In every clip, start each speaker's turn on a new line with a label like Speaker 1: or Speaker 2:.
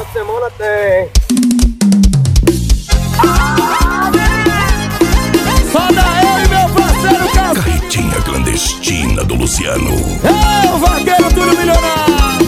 Speaker 1: semana tem.
Speaker 2: Só da eu e meu parceiro Cássio.
Speaker 3: Carretinha clandestina do Luciano.
Speaker 2: É o vaqueiro tudo milionário.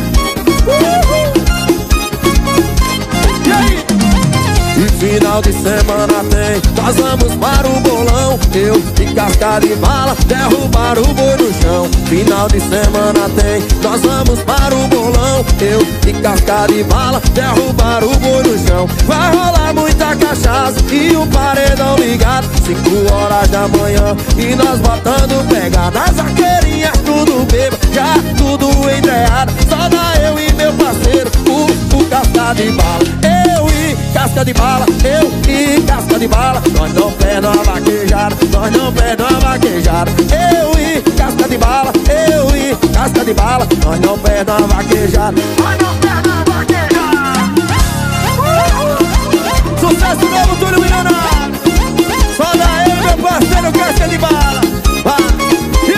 Speaker 2: E aí? E final de semana tem, nós vamos para o bolão. Eu e casca de bala, derrubar o boi no chão. Final de semana tem, nós vamos para o bolão. Eu e casca de bala, derrubar o boi no chão. Vai rolar muita cachaça e um paredão ligado, 5 horas da manhã e nós botando pegada. As vaqueirinhas tudo bêbado, já tudo entreado. Só dá eu e meu parceiro, o casca de bala. Casca de bala, eu e casca de bala. Nós não perdemos a vaquejada, nós não perdemos a vaquejada. Eu e casca de bala, eu e casca de bala. Nós não perdemos a vaquejada, nós não perdemos a vaquejada. Sucesso novo, tudo milionário. Só dá eu e meu parceiro casca de bala. Vai, e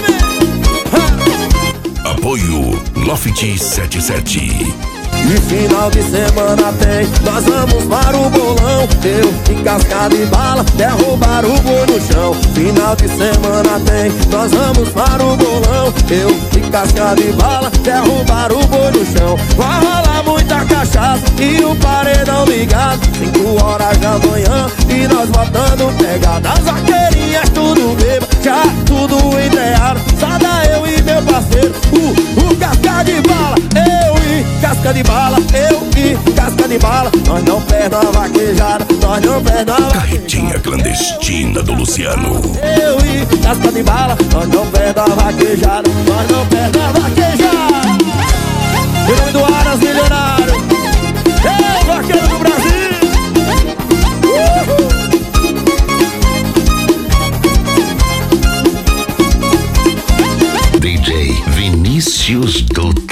Speaker 2: vem.
Speaker 3: Apoio Loft 77.
Speaker 2: E final de semana tem, nós vamos para o bolão. Eu e casca de bala, derrubar o boi no chão. Final de semana tem, nós vamos para o bolão. Eu e casca de bala, derrubar o boi no chão. Vai rolar muita cachaça e o paredão ligado, 5 horas da manhã e nós botando pegada. As vaqueirinhas tudo bêbado, já tudo entreado. Só dá eu e meu parceiro, o casca de bala. Eu e casca de bala, eu e casca de bala. Nós não perdemos a vaquejada, nós não perdemos a vaquejada.
Speaker 3: Carretinha clandestina do Luciano.
Speaker 2: Eu e casca de bala, nós não perdemos a vaquejada, nós não perdemos a vaquejada. Em nome do Aras Milionário, é o vaqueiro do Brasil.
Speaker 3: DJ Vinícius do